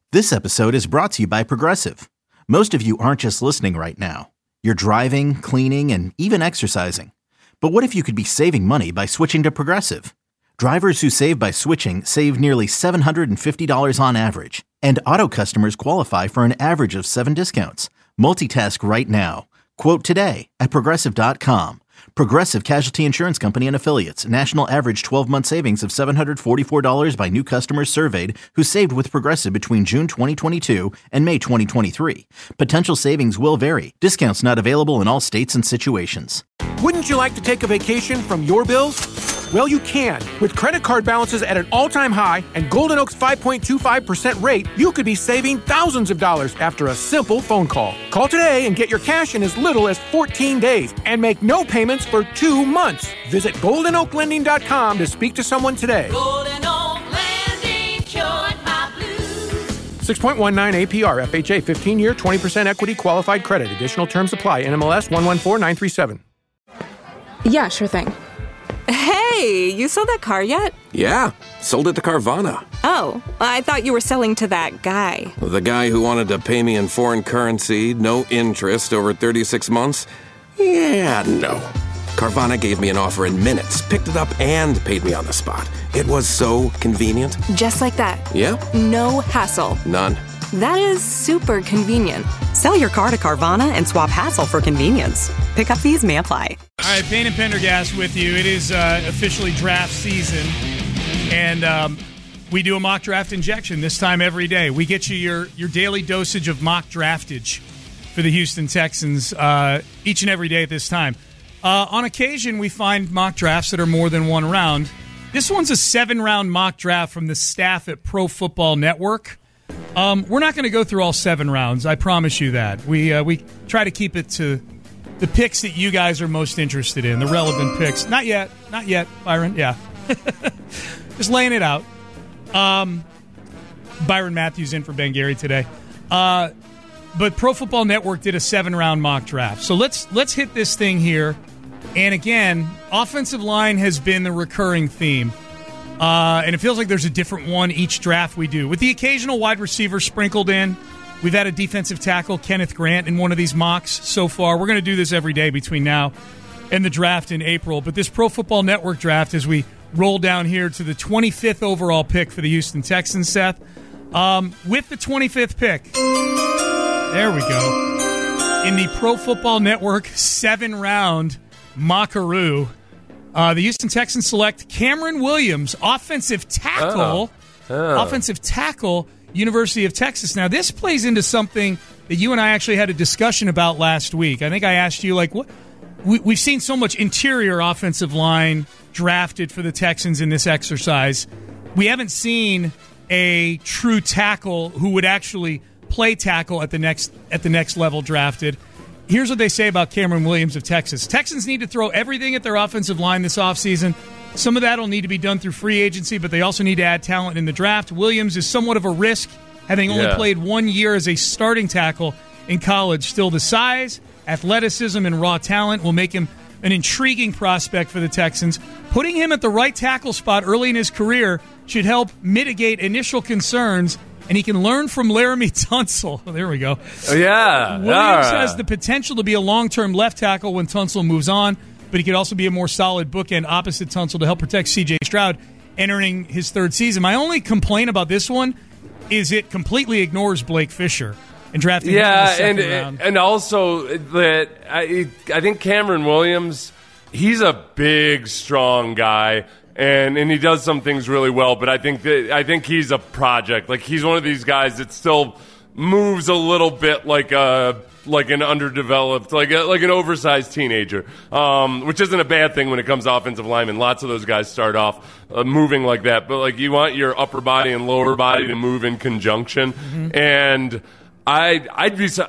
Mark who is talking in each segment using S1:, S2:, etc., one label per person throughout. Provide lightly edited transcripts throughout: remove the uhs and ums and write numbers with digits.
S1: This episode is brought to you by Progressive. Most of you aren't just listening right now. You're driving, cleaning, and even exercising. But what if you could be saving money by switching to Progressive? Drivers who save by switching save nearly $750 on average. And auto customers qualify for an average of 7 discounts. Multitask right now. Quote today at Progressive.com. Progressive Casualty Insurance Company and Affiliates. National average 12-month savings of $744 by new customers surveyed who saved with Progressive between June 2022 and May 2023. Potential savings will vary. Discounts not available in all states and situations.
S2: Wouldn't you like to take a vacation from your bills? Well, you can. With credit card balances at an all-time high and Golden Oak's 5.25% rate, you could be saving thousands of dollars after a simple phone call. Call today and get your cash in as little as 14 days and make no payments for 2 months. Visit GoldenOakLending.com to speak to someone today.
S3: Golden Oak Lending, cured my blues.
S2: 6.19 APR, FHA, 15-year, 20% equity qualified credit. Additional terms apply. NMLS 114937.
S4: Yeah, sure thing. Hey, you sold that car yet?
S5: Yeah, sold it to Carvana.
S4: Oh, I thought you were selling to that guy.
S5: The guy who wanted to pay me in foreign currency, no interest, over 36 months? Yeah, no. Carvana gave me an offer in minutes, picked it up, and paid me on the spot. It was so convenient.
S4: Just like that.
S5: Yeah?
S4: No hassle.
S5: None.
S4: That is super convenient.
S6: Sell your car to Carvana and swap hassle for convenience. Pickup fees may apply.
S7: All right, Payne and Pendergast with you. It is officially draft season, and we do a mock draft injection this time every day. We get you your daily dosage of mock draftage for the Houston Texans each and every day at this time. On occasion, we find mock drafts that are more than one round. This one's a 7-round mock draft from the staff at Pro Football Network. We're not going to go through all 7 rounds. I promise you that. We try to keep it to the picks that you guys are most interested in, the relevant picks. Not yet, Byron. Yeah. Just laying it out. Byron Matthews in for Ben Gary today. But Pro Football Network did a 7-round mock draft. So let's hit this thing here. And again, offensive line has been the recurring theme. And it feels like there's a different one each draft we do. With the occasional wide receiver sprinkled in, we've had a defensive tackle, Kenneth Grant, in one of these mocks so far. We're going to do this every day between now and the draft in April. But this Pro Football Network draft, as we roll down here to the 25th overall pick for the Houston Texans, Seth, with the 25th pick, there we go, in the Pro Football Network 7-round mockaroo, the Houston Texans select Cameron Williams, offensive tackle, University of Texas. Now, this plays into something that you and I actually had a discussion about last week. I think I asked you, like, what we've seen so much interior offensive line drafted for the Texans in this exercise. We haven't seen a true tackle who would actually play tackle at the next level drafted. Here's what they say about Cameron Williams of Texas. Texans need to throw everything at their offensive line this offseason. Some of that will need to be done through free agency, but they also need to add talent in the draft. Williams is somewhat of a risk, having only played 1 year as a starting tackle in college. Still, the size, athleticism, and raw talent will make him an intriguing prospect for the Texans. Putting him at the right tackle spot early in his career should help mitigate initial concerns, and he can learn from Laramie Tunsil. Oh, there we go.
S8: Yeah.
S7: Williams has the potential to be a long-term left tackle when Tunsil moves on, but he could also be a more solid bookend opposite Tunsil to help protect C.J. Stroud entering his 3rd season. My only complaint about this one is it completely ignores Blake Fisher and drafting him in the second round.
S8: And also that I think Cameron Williams, he's a big, strong guy. And he does some things really well, but I think he's a project. Like, he's one of these guys that still moves a little bit like an underdeveloped, like an oversized teenager, which isn't a bad thing when it comes to offensive linemen. Lots of those guys start off moving like that, but like you want your upper body and lower body to move in conjunction. Mm-hmm. And I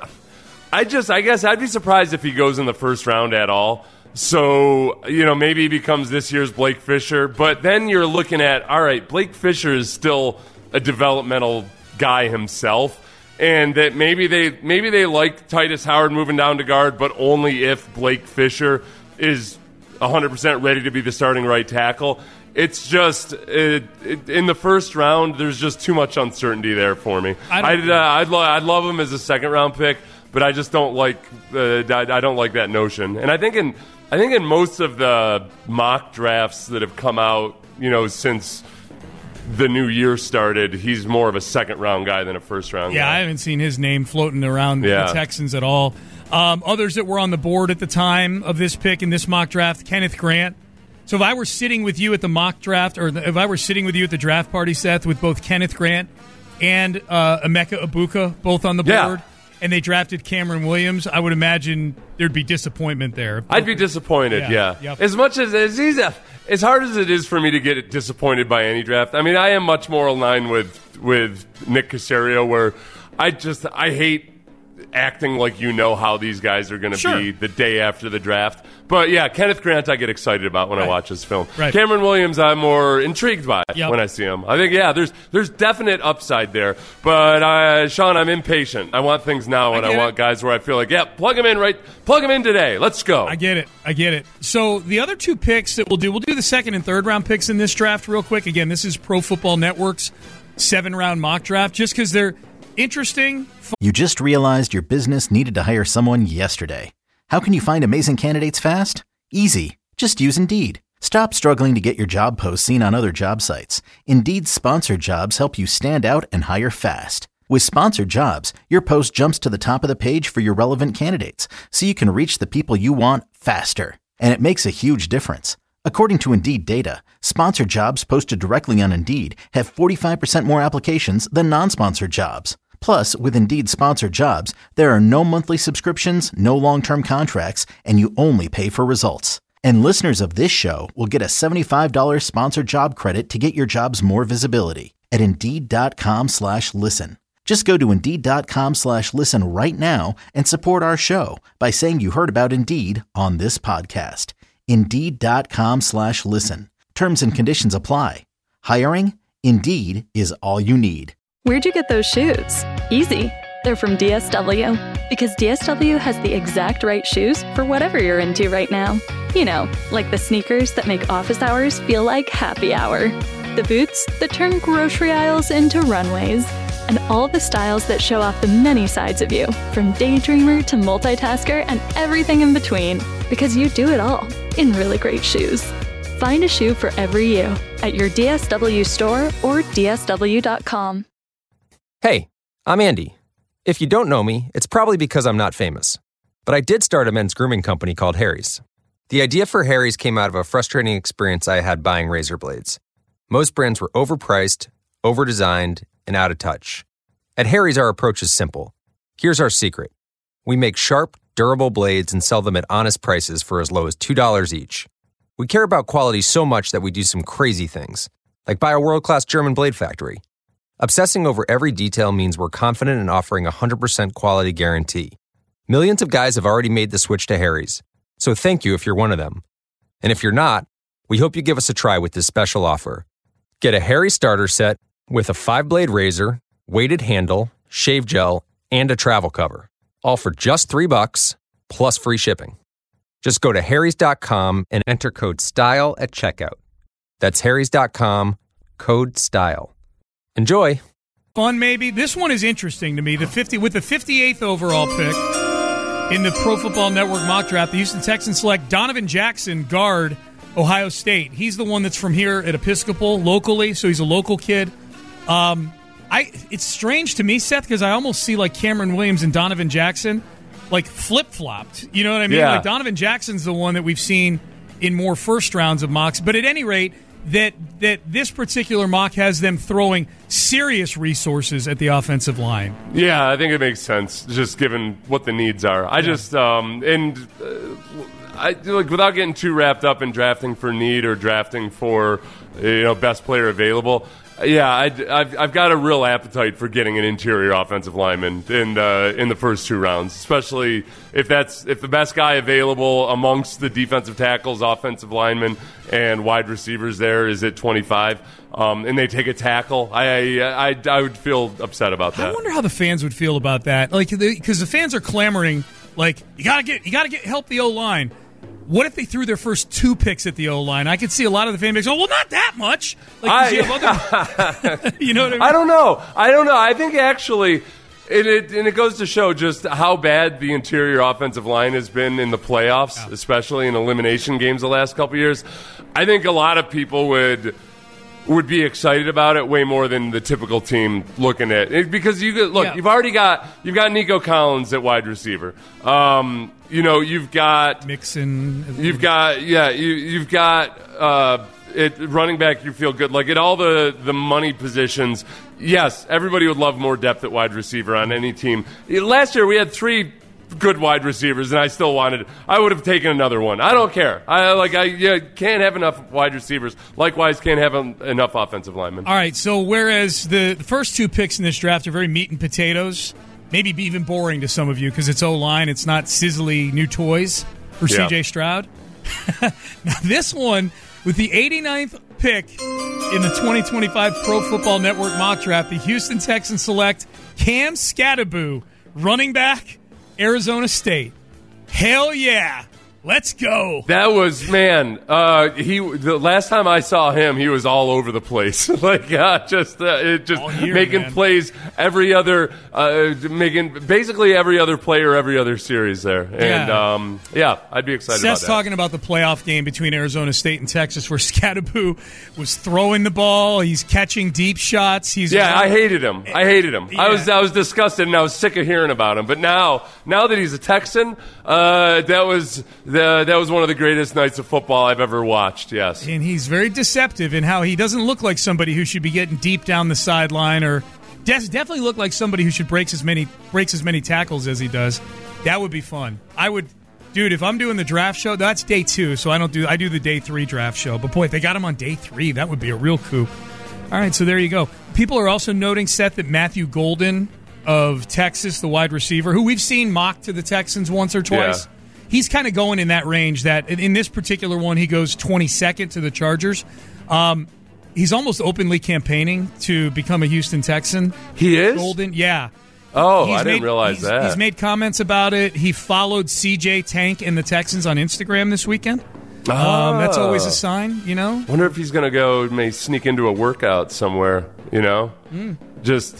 S8: guess I'd be surprised if he goes in the first round at all. So, maybe he becomes this year's Blake Fisher. But then you're looking at, all right, Blake Fisher is still a developmental guy himself. And that maybe they like Titus Howard moving down to guard, but only if Blake Fisher is 100% ready to be the starting right tackle. It's just in the first round, there's just too much uncertainty there for me. I'd love him as a second-round pick, but I just don't like I don't like that notion. And I think in most of the mock drafts that have come out, since the new year started, he's more of a second-round guy than a first-round guy.
S7: Yeah, I haven't seen his name floating around the Texans at all. Others that were on the board at the time of this pick in this mock draft, Kenneth Grant. So if I were sitting with you at the mock draft, or if I were sitting with you at the draft party, Seth, with both Kenneth Grant and Emeka Egbuka both on the board, and they drafted Cameron Williams, I would imagine there'd be disappointment there.
S8: I'd be disappointed, yeah.
S7: Yep.
S8: As much as as hard as it is for me to get disappointed by any draft, I mean, I am much more aligned with Nick Caserio, where I hate acting like how these guys are going to be the day after the draft. But yeah, Kenneth Grant I get excited about when I watch this film.
S7: Right.
S8: Cameron Williams I'm more intrigued by when I see him. I think, there's definite upside there. But Sean, I'm impatient. I want things now, and I want guys where I feel like, plug him in today. Let's go.
S7: I get it. So the other two picks that we'll do the second and third round picks in this draft real quick. Again, this is Pro Football Network's 7-round mock draft, just because they're interesting.
S1: You just realized your business needed to hire someone yesterday. How can you find amazing candidates fast? Easy. Just use Indeed. Stop struggling to get your job posts seen on other job sites. Indeed's sponsored jobs help you stand out and hire fast. With sponsored jobs, your post jumps to the top of the page for your relevant candidates, so you can reach the people you want faster. And it makes a huge difference. According to Indeed data, sponsored jobs posted directly on Indeed have 45% more applications than non-sponsored jobs. Plus, with Indeed sponsored jobs, there are no monthly subscriptions, no long-term contracts, and you only pay for results. And listeners of this show will get a $75 sponsored job credit to get your jobs more visibility at Indeed.com/listen. Just go to Indeed.com/listen right now and support our show by saying you heard about Indeed on this podcast. Indeed.com/listen. Terms and conditions apply. Hiring? Indeed is all you need.
S9: Where'd you get those shoes? Easy. They're from DSW. Because DSW has the exact right shoes for whatever you're into right now. Like the sneakers that make office hours feel like happy hour. The boots that turn grocery aisles into runways. And all the styles that show off the many sides of you, from daydreamer to multitasker and everything in between. Because you do it all in really great shoes. Find a shoe for every you at your DSW store or DSW.com.
S10: Hey, I'm Andy. If you don't know me, it's probably because I'm not famous. But I did start a men's grooming company called Harry's. The idea for Harry's came out of a frustrating experience I had buying razor blades. Most brands were overpriced, overdesigned, and out of touch. At Harry's, our approach is simple. Here's our secret. We make sharp, durable blades and sell them at honest prices for as low as $2 each. We care about quality so much that we do some crazy things, like buy a world-class German blade factory. Obsessing over every detail means we're confident in offering a 100% quality guarantee. Millions of guys have already made the switch to Harry's, so thank you if you're one of them. And if you're not, we hope you give us a try with this special offer. Get a Harry's starter set with a 5-blade razor, weighted handle, shave gel, and a travel cover, all for just $3 plus free shipping. Just go to harrys.com and enter code STYLE at checkout. That's harrys.com, code STYLE. Enjoy.
S7: Fun, maybe. This one is interesting to me. With the 58th overall pick in the Pro Football Network mock draft, the Houston Texans select Donovan Jackson, guard, Ohio State. He's the one that's from here at Episcopal locally, so he's a local kid. It's strange to me, Seth, because I almost see like Cameron Williams and Donovan Jackson like flip-flopped. You know what I mean?
S8: Yeah.
S7: Like Donovan Jackson's the one that we've seen in more first rounds of mocks. But at any rate, that this particular mock has them throwing serious resources at the offensive line.
S8: Yeah, I think it makes sense, just given what the needs are. I without getting too wrapped up in drafting for need or drafting for best player available. Yeah, I've got a real appetite for getting an interior offensive lineman in the first 2 rounds, especially if the best guy available amongst the defensive tackles, offensive linemen, and wide receivers there is at 25, and they take a tackle. I would feel upset about that.
S7: I wonder how the fans would feel about that, because the fans are clamoring like you gotta get help the O-line. What if they threw their first 2 picks at the O-line? I could see a lot of the fan base, well, not that much. Like, you know what I mean?
S8: I don't know. I think actually, it goes to show just how bad the interior offensive line has been in the playoffs, especially in elimination games the last couple of years. I think a lot of people would be excited about it way more than the typical team looking at it, because you've got Nico Collins at wide receiver. You've got
S7: Mixon.
S8: You've got running back. You feel good. Like at all the money positions. Yes, everybody would love more depth at wide receiver on any team. Last year we had 3 good wide receivers, and I would have taken another one. I don't care. Can't have enough wide receivers. Likewise, can't have enough offensive linemen.
S7: All right, so whereas the first 2 picks in this draft are very meat and potatoes, maybe even boring to some of you because it's O-line, it's not sizzly new toys for C.J. Stroud. Now this one, with the 89th pick in the 2025 Pro Football Network mock draft, the Houston Texans select Cam Skattebo, running back, Arizona State. Hell yeah. Let's go.
S8: That was, man, the last time I saw him, he was all over the place. Making plays every other, making basically every other player, every other series there. And, I'd be excited about that.
S7: Seth's talking about the playoff game between Arizona State and Texas where Skattebo was throwing the ball. He's catching deep shots.
S8: I hated him. Yeah. I was disgusted, and I was sick of hearing about him. But now that he's a Texan, that was one of the greatest nights of football I've ever watched, yes.
S7: And he's very deceptive in how he doesn't look like somebody who should be getting deep down the sideline, or definitely look like somebody who should breaks as many tackles as he does. That would be fun. Dude, if I'm doing the draft show, that's day 2, so I do the day 3 draft show. But boy, if they got him on day 3, that would be a real coup. All right, so there you go. People are also noting, Seth, that Matthew Golden of Texas, the wide receiver, who we've seen mocked to the Texans once or twice, he's kind of going in that range. That in this particular one, he goes 22nd to the Chargers. He's almost openly campaigning to become a Houston Texan.
S8: He is?
S7: Golden, yeah.
S8: Oh, I didn't realize that.
S7: He's made comments about it. He followed CJ Tank and the Texans on Instagram this weekend. That's always a sign, you know?
S8: Wonder if he's going to may sneak into a workout somewhere, you know? Just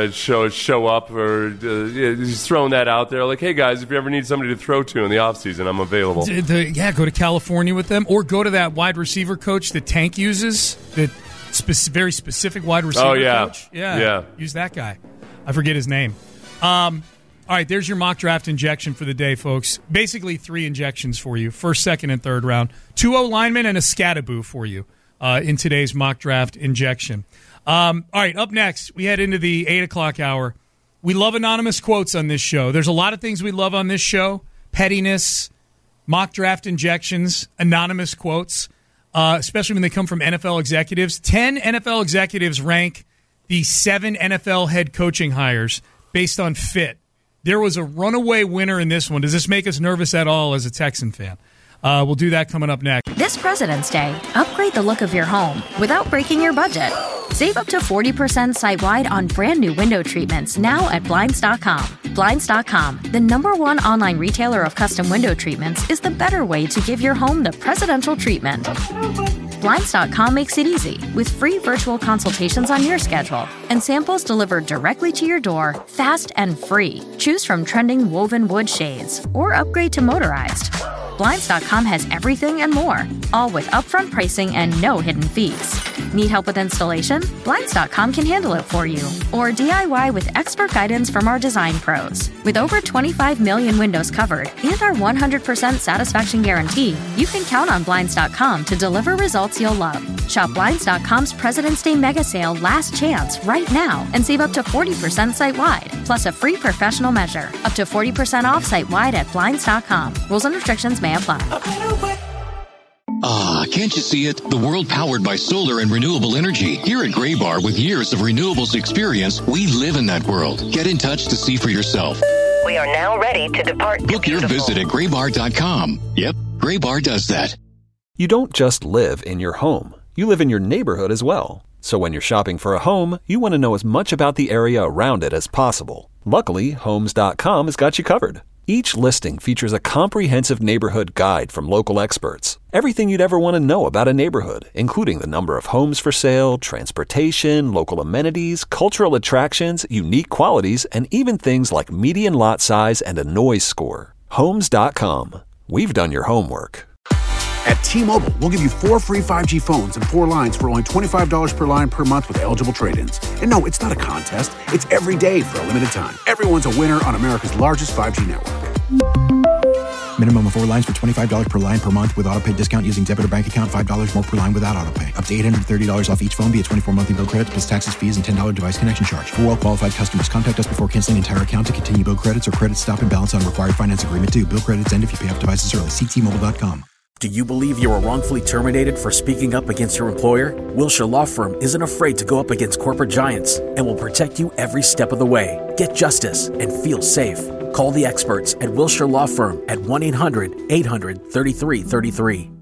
S8: show up, or he's throwing that out there. Like, hey, guys, if you ever need somebody to throw to in the offseason, I'm available.
S7: Go to California with them, or go to that wide receiver coach that Tank uses, that very specific wide receiver coach. Yeah. Use that guy. I forget his name. All right, there's your mock draft injection for the day, folks. Basically 3 injections for you, first, second, and third round. 2 O-linemen and a Skattebo for you in today's mock draft injection. All right, up next, we head into the 8 o'clock hour. We love anonymous quotes on this show. There's a lot of things we love on this show. Pettiness, mock draft injections, anonymous quotes, especially when they come from NFL executives. 10 NFL executives rank the 7 NFL head coaching hires based on fit. There was a runaway winner in this one. Does this make us nervous at all as a Texan fan? We'll do that coming up next.
S11: This President's Day, upgrade the look of your home without breaking your budget. Save up to 40% site-wide on brand new window treatments now at Blinds.com. Blinds.com, the #1 online retailer of custom window treatments, is the better way to give your home the presidential treatment. Blinds.com makes it easy with free virtual consultations on your schedule and samples delivered directly to your door, fast and free. Choose from trending woven wood shades or upgrade to motorized. Blinds.com has everything and more, all with upfront pricing and no hidden fees. Need help with installation? Blinds.com can handle it for you. Or DIY with expert guidance from our design pros. With over 25 million windows covered and our 100% satisfaction guarantee, you can count on Blinds.com to deliver results you'll love. Shop Blinds.com's President's Day Mega Sale Last Chance right now and save up to 40% site-wide, plus a free professional measure. Up to 40% off site-wide at Blinds.com. Rules and restrictions may apply.
S12: Can't you see it? The world powered by solar and renewable energy. Here at Graybar, with years of renewables experience, we live in that world. Get in touch to see for yourself.
S13: We are now ready to depart.
S12: Book your visit at Graybar.com. Yep, Graybar does that.
S14: You don't just live in your home. You live in your neighborhood as well. So when you're shopping for a home, you want to know as much about the area around it as possible. Luckily, Homes.com has got you covered. Each listing features a comprehensive neighborhood guide from local experts. Everything you'd ever want to know about a neighborhood, including the number of homes for sale, transportation, local amenities, cultural attractions, unique qualities, and even things like median lot size and a noise score. Homes.com. We've done your homework.
S15: At T-Mobile, we'll give you 4 free 5G phones and 4 lines for only $25 per line per month with eligible trade-ins. And no, it's not a contest. It's every day for a limited time. Everyone's a winner on America's largest 5G network.
S16: Minimum of 4 lines for $25 per line per month with auto pay discount using debit or bank account. $5 more per line without auto pay. Up to $830 off each phone via 24 monthly bill credits plus taxes, fees, and $10 device connection charge. For well-qualified customers, contact us before canceling entire account to continue bill credits or credit stop and balance on required finance agreement due. Bill credits end if you pay off devices early. See T-Mobile.com.
S17: Do you believe you were wrongfully terminated for speaking up against your employer? Wilshire Law Firm isn't afraid to go up against corporate giants and will protect you every step of the way. Get justice and feel safe. Call the experts at Wilshire Law Firm at 1-800-800-3333.